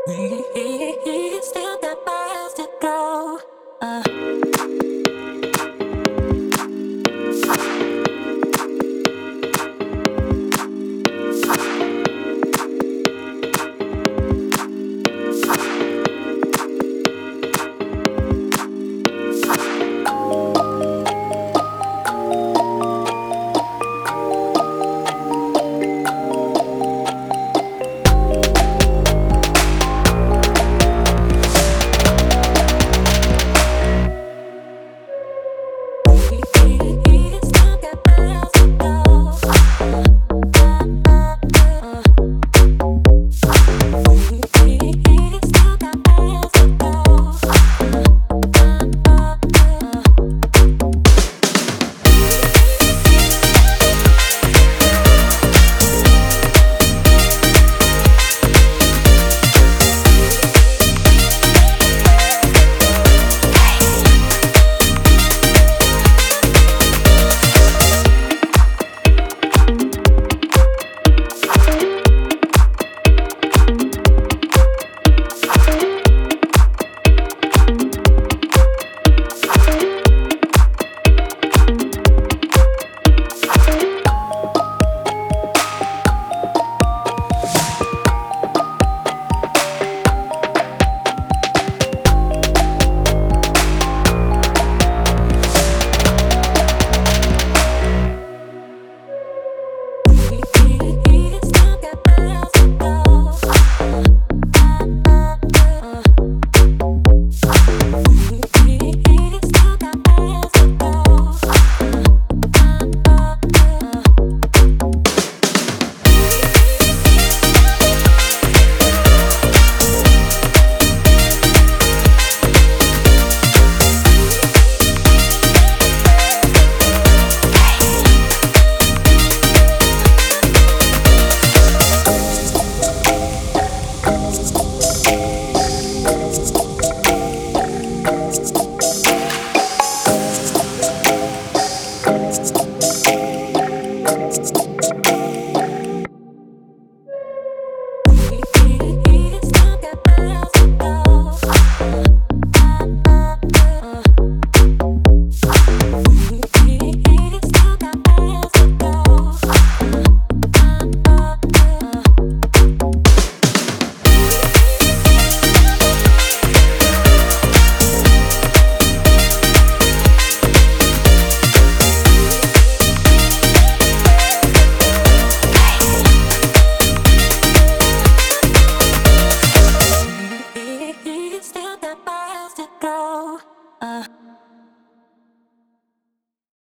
We still got miles to go. We still got miles to go. We still got miles to go. We still got miles to go. We still got miles to We still got miles to go. We still got miles to go. We still got miles to go.